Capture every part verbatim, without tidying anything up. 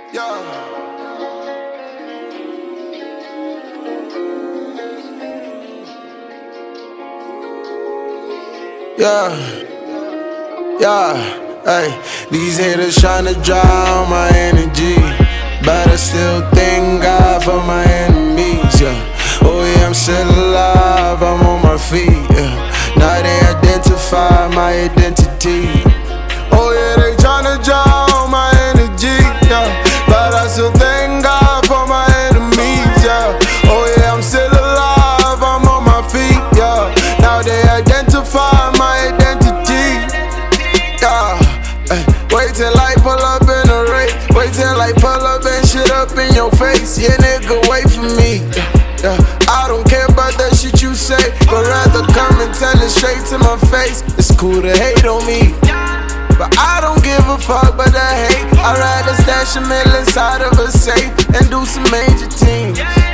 Yeah. Yeah, yeah, hey. These haters tryna drown my energy, but I still thank God for my enemies, yeah. Oh yeah, I'm still alive, I'm on my feet, yeah. Now they identify my identity. Oh yeah, they tryna drown my energy, yeah. But I still thank God for my enemies, yeah. Oh yeah, I'm still alive, I'm on my feet, yeah. Now they identify my identity, yeah. Ay, wait till I pull up in a race. Wait till I pull up and shit up in your face. Yeah, nigga, wait for me, yeah, yeah. I don't care about that shit you say, but rather come and tell it straight to my face. It's cool to hate on me, but I don't give a fuck about that hate. I'd rather stash a mill inside of a safe and do some major things.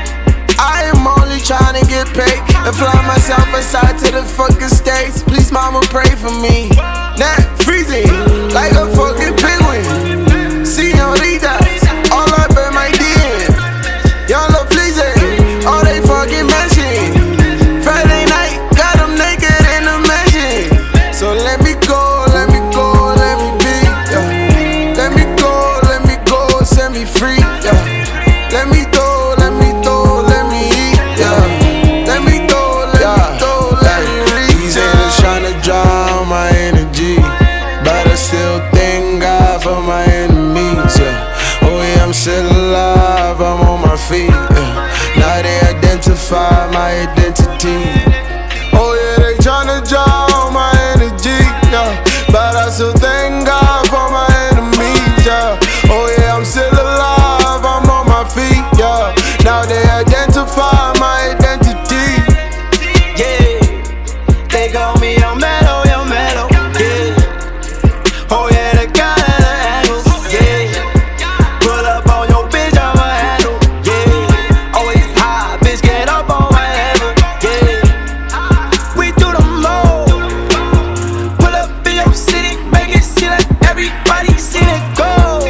I am only trying to get paid and fly myself aside to the fucking States. Please, mama, pray for me. Nah, freezing like a fucking penguin. Señorita, all up in my D M. Young lil' fleazy, all they fucking mention. Friday night, got them naked in the mansion. So let me go, let me go, let me be, yeah. Let me go, let me go, set me free, yeah. Let me go, let me go, let me eat, yeah. Let me go, let me go, let me reach. These haters tryna drown my energy, but I still thank God for my enemies, yeah. Oh yeah, I'm still alive, I'm on my feet, yeah. Now they identify my identity. Oh yeah, they tryna drown my energy, yeah. But I still thank God for my enemies, yeah. Oh yeah, I'm still alive, I'm on my feet, yeah. Now they identify my identity. Yeah, they call me Young Mellow, Young Mellow, yeah. Oh yeah, the guy at the angles, yeah. Pull up on your bitch, I'm a handle, yeah. Always high, bitch, get up on my level, yeah. We do the most. Pull up in your city, make it see like everybody see it go.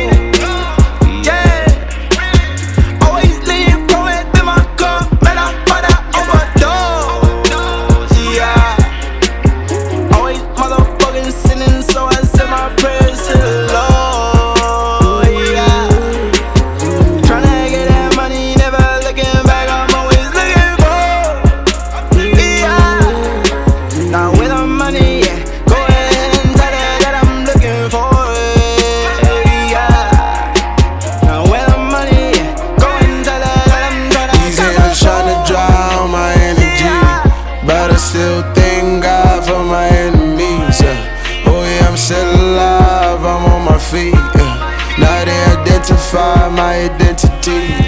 Yeah, always lean, throw it in my cup, man, I'm about to overdose. Yeah, always motherfucking sinning, so I send my prayers to the Lord. Yeah, tryna get that money, never looking back, I'm always looking forward. Yeah, now with the money, yeah, go ahead and tell her that I'm looking for it. Yeah, now with the money, yeah, go and tell her that I'm tryna These haters tryna drown my energy, but I still thank God for my enemies, yeah. Oh yeah, I'm still alive, I'm on my feet, yeah. Now they identify my identity.